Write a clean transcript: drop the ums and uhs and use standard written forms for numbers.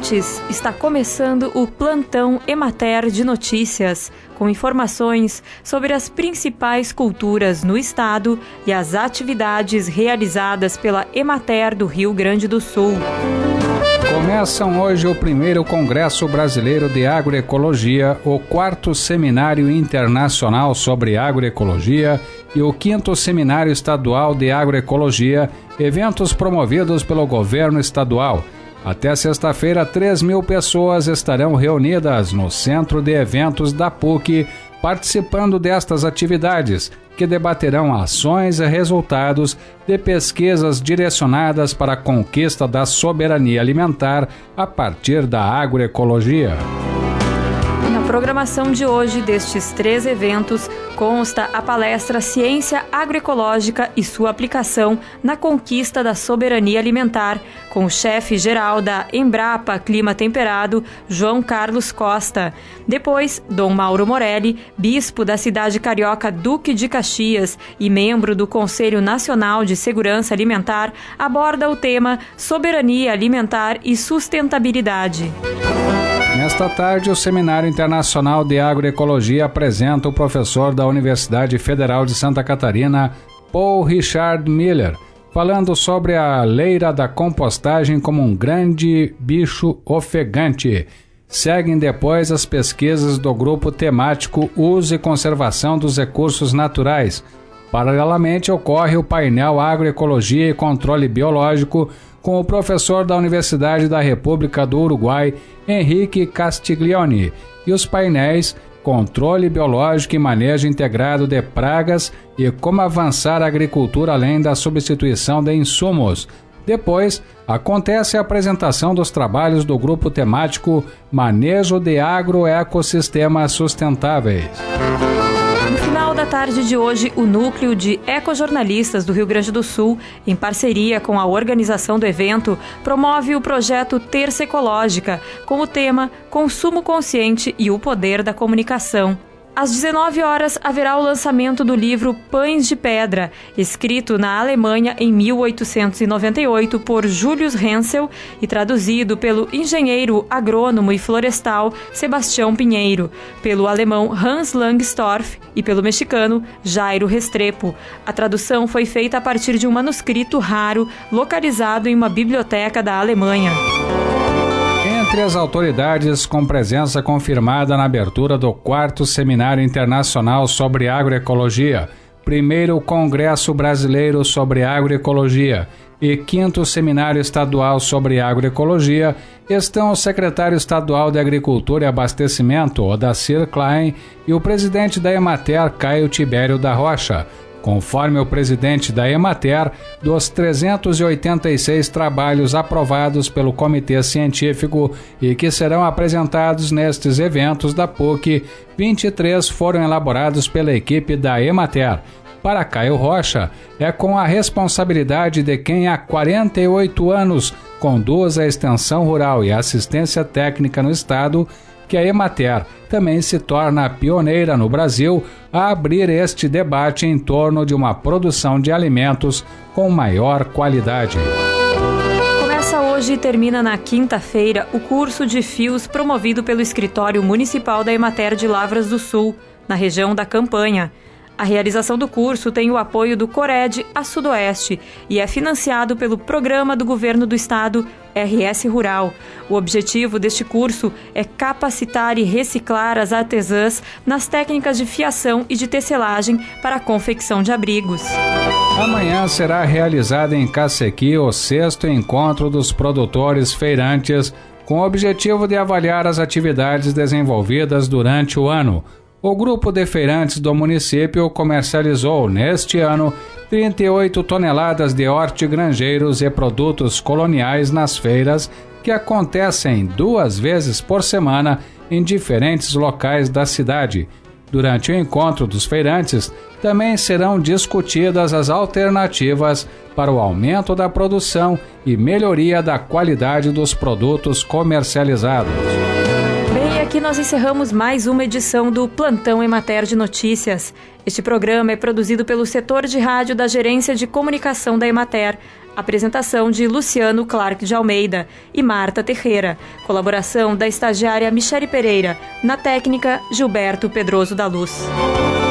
ouvintes, está começando o Plantão Emater de Notícias, com informações sobre as principais culturas no estado e as atividades realizadas pela Emater do Rio Grande do Sul. Começam hoje o primeiro Congresso Brasileiro de Agroecologia, o 4º Seminário Internacional sobre Agroecologia e o 5º Seminário Estadual de Agroecologia, eventos promovidos pelo governo estadual. Até sexta-feira, 3.000 pessoas estarão reunidas no Centro de Eventos da PUC, participando destas atividades, que debaterão ações e resultados de pesquisas direcionadas para a conquista da soberania alimentar a partir da agroecologia. Na programação de hoje destes 3 eventos consta a palestra Ciência Agroecológica e sua aplicação na conquista da soberania alimentar, com o chefe-geral da Embrapa Clima Temperado, João Carlos Costa. Depois, Dom Mauro Morelli, bispo da cidade carioca Duque de Caxias e membro do Conselho Nacional de Segurança Alimentar, aborda o tema Soberania Alimentar e Sustentabilidade. Nesta tarde, o Seminário Internacional de Agroecologia apresenta o professor da Universidade Federal de Santa Catarina, Paul Richard Miller, falando sobre a leira da compostagem como um grande bicho ofegante. Seguem depois as pesquisas do grupo temático Uso e Conservação dos Recursos Naturais. Paralelamente, ocorre o painel Agroecologia e Controle Biológico com o professor da Universidade da República do Uruguai, Henrique Castiglione, e os painéis Controle Biológico e Manejo Integrado de Pragas e Como Avançar a Agricultura Além da Substituição de Insumos. Depois, acontece a apresentação dos trabalhos do grupo temático Manejo de Agroecossistemas Sustentáveis. No final da tarde de hoje, o Núcleo de Ecojornalistas do Rio Grande do Sul, em parceria com a organização do evento, promove o projeto Terça Ecológica, com o tema Consumo Consciente e o Poder da Comunicação. Às 19 horas haverá o lançamento do livro Pães de Pedra, escrito na Alemanha em 1898 por Julius Hensel e traduzido pelo engenheiro agrônomo e florestal Sebastião Pinheiro, pelo alemão Hans Langsdorff e pelo mexicano Jairo Restrepo. A tradução foi feita a partir de um manuscrito raro localizado em uma biblioteca da Alemanha. Entre as autoridades com presença confirmada na abertura do 4º Seminário Internacional sobre Agroecologia, 1º Congresso Brasileiro sobre Agroecologia e 5º Seminário Estadual sobre Agroecologia, estão o secretário estadual de Agricultura e Abastecimento, Odacir Klein, e o presidente da Emater, Caio Tibério da Rocha. Conforme o presidente da Emater, dos 386 trabalhos aprovados pelo Comitê Científico e que serão apresentados nestes eventos da PUC, 23 foram elaborados pela equipe da Emater. Para Caio Rocha, é com a responsabilidade de quem há 48 anos conduz a extensão rural e assistência técnica no Estado que a Emater também se torna pioneira no Brasil a abrir este debate em torno de uma produção de alimentos com maior qualidade. Começa hoje e termina na quinta-feira o curso de fios promovido pelo Escritório Municipal da Emater de Lavras do Sul, na região da Campanha. A realização do curso tem o apoio do Cored a Sudoeste e é financiado pelo Programa do Governo do Estado, RS Rural. O objetivo deste curso é capacitar e reciclar as artesãs nas técnicas de fiação e de tecelagem para a confecção de abrigos. Amanhã será realizado em Cacequi o 6º Encontro dos Produtores Feirantes, com o objetivo de avaliar as atividades desenvolvidas durante o ano. O grupo de feirantes do município comercializou, neste ano, 38 toneladas de hortigranjeiros e produtos coloniais nas feiras, que acontecem 2 vezes por semana em diferentes locais da cidade. Durante o encontro dos feirantes, também serão discutidas as alternativas para o aumento da produção e melhoria da qualidade dos produtos comercializados. Bem, aqui aqui nós encerramos mais uma edição do Plantão Emater de Notícias. Este programa é produzido pelo setor de rádio da Gerência de Comunicação da Emater. Apresentação de Luciano Clark de Almeida e Marta Terreira. Colaboração da estagiária Michele Pereira. Na técnica, Gilberto Pedroso da Luz.